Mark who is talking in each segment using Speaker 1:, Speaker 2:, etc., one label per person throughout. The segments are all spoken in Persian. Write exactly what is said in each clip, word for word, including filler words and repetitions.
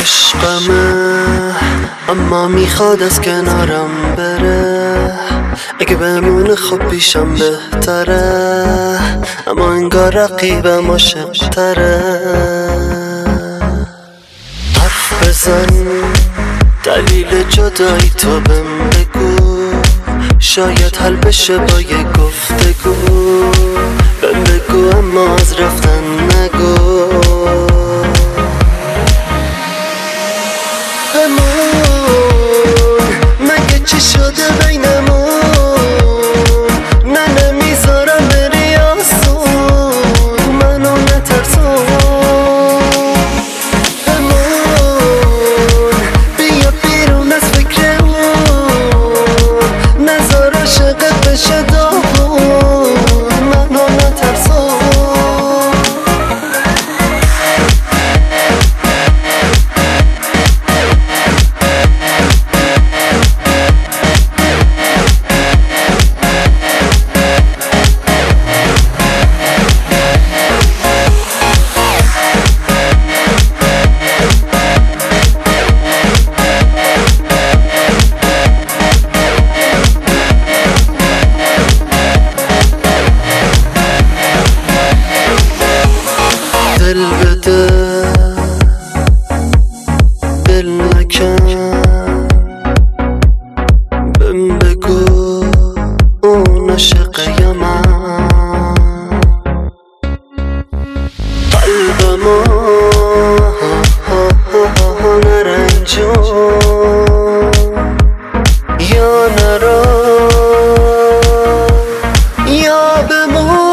Speaker 1: عشقمه اما میخواد از کنارم بره، اگه بمونه خب پیشم بهتره، اما انگار رقیبم عاشق‌تره. حرف بزن دلیل جدایی تو بهم بگو، شاید حل بشه با یه گفتگو. بهم بگو اما از رفتن نگو. همون مگه چی شده بینمون؟ نه نمیذارم بری آسون، منو نترسون. همون بیا بیرون از فکرمون، نذار عاشقت بشه داغون، منو نترسون. دل بده دل نکن، بهم بگو اون عاشقه من. قلبمو نرنجون یا نرو یا بمون.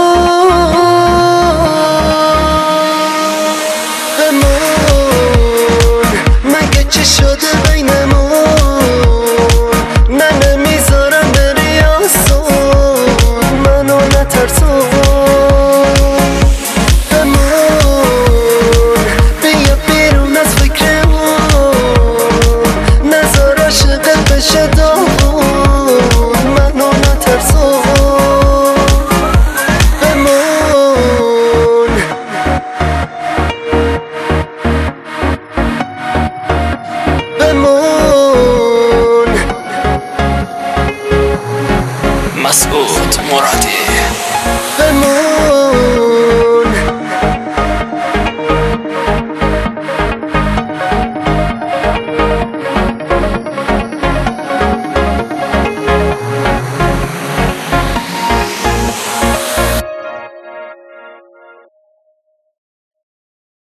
Speaker 1: چی شده بینمون؟ نه نمیذارم بری آسون، منو نترسون. همون بیا بیرون از فکرمون، نذار عاشقت بشه داغون، منو نترسون. همون بمون.
Speaker 2: مسعود مرادی.
Speaker 1: بمون.